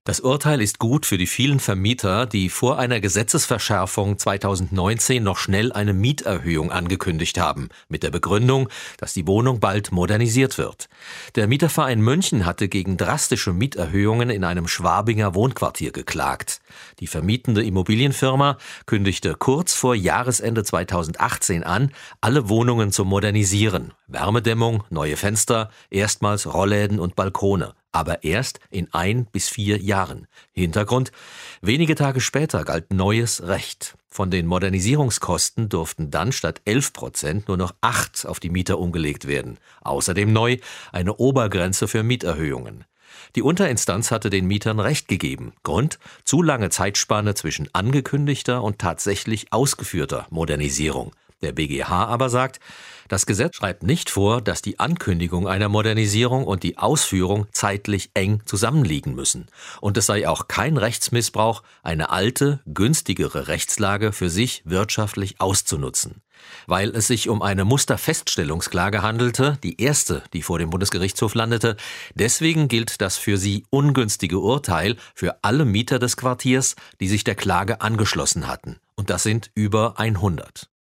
Das Urteil ist gut für die vielen Vermieter, die vor einer Gesetzesverschärfung 2019 noch schnell eine Mieterhöhung angekündigt haben, mit der Begründung, dass die Wohnung bald modernisiert wird. Der Mieterverein München hatte gegen drastische Mieterhöhungen in einem Schwabinger Wohnquartier geklagt. Die vermietende Immobilienfirma kündigte kurz vor Jahresende 2018 an, alle Wohnungen zu modernisieren. Wärmedämmung, neue Fenster, erstmals Rollläden und Balkone. Aber erst in 1 bis 4 Jahren. Hintergrund: wenige Tage später galt neues Recht. Von den Modernisierungskosten durften dann statt 11% nur noch 8% auf die Mieter umgelegt werden. Außerdem neu eine Obergrenze für Mieterhöhungen. Die Unterinstanz hatte den Mietern Recht gegeben. Grund: zu lange Zeitspanne zwischen angekündigter und tatsächlich ausgeführter Modernisierung. Der BGH aber sagt, das Gesetz schreibt nicht vor, dass die Ankündigung einer Modernisierung und die Ausführung zeitlich eng zusammenliegen müssen. Und es sei auch kein Rechtsmissbrauch, eine alte, günstigere Rechtslage für sich wirtschaftlich auszunutzen. Weil es sich um eine Musterfeststellungsklage handelte, die erste, die vor dem Bundesgerichtshof landete, deswegen gilt das für sie ungünstige Urteil für alle Mieter des Quartiers, die sich der Klage angeschlossen hatten. Und das sind über 100.